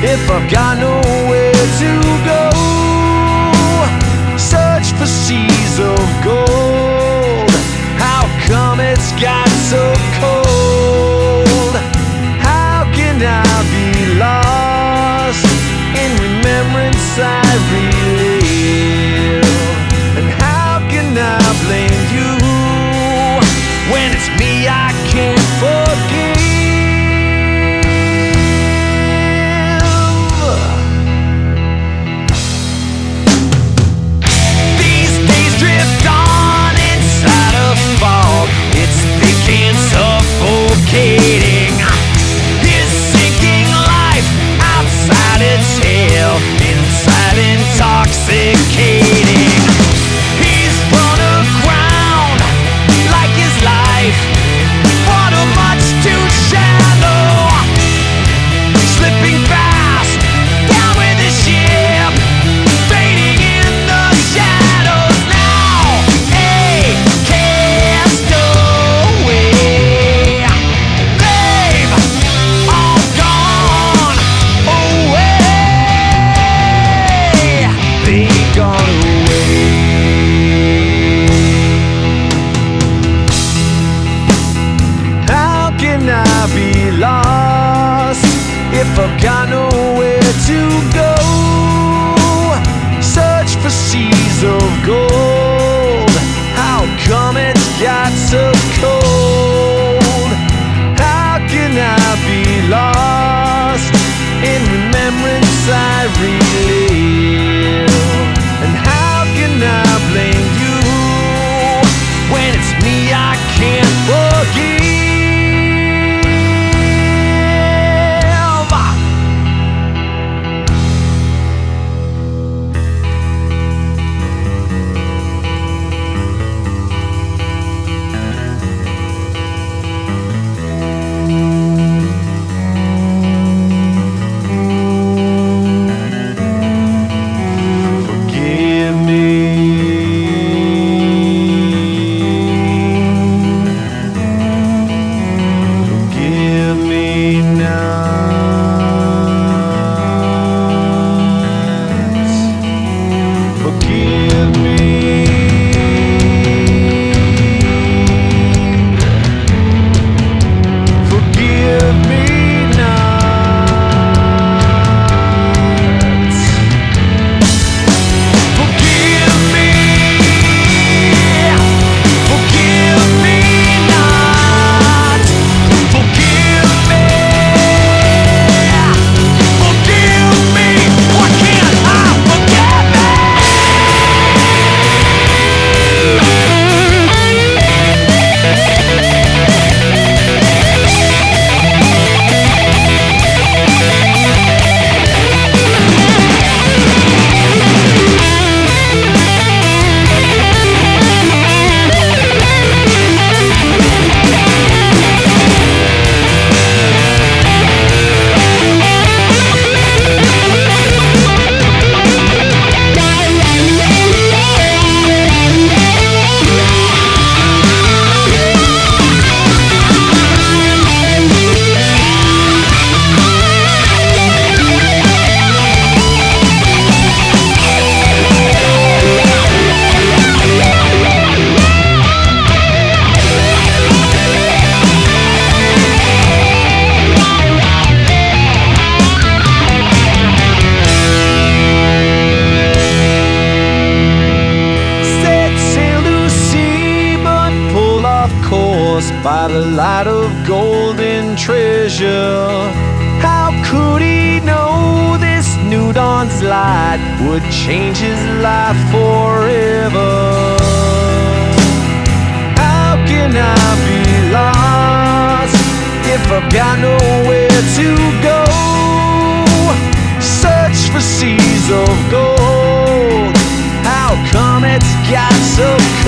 if I've got nowhere to go? Search for seas of gold. How come it's got so cold? How can I be lost in remembrance I relive? And how can I blame you when it's me I can't forgive? These days drift on inside a fog. It's thick and suffocating. His sinking life outside its hell, inside intoxicating. He's run aground like his life, water much too shallow, slipping fast down with the ship, fading in the shadows now. A castaway, they've all gone away. They've gone away. How can I be lost if I've got nowhere to go? Search for seas of gold. How come it's got so cold? How can I be lost in remembrance I relive? And how can I blame you when it's me I can't forgive? Forgive me. Forgive me not. Forgive me. Forgive me not. Forgive me. Forgive me not. Forgive me. Forgive me. Why can't I forgive me? Set sail to sea, but pull off course by the light of golden treasure. How could he know this new dawn's light would change his life forever? How can I be lost if I've got nowhere to go? Search for seas of gold. How come it's got so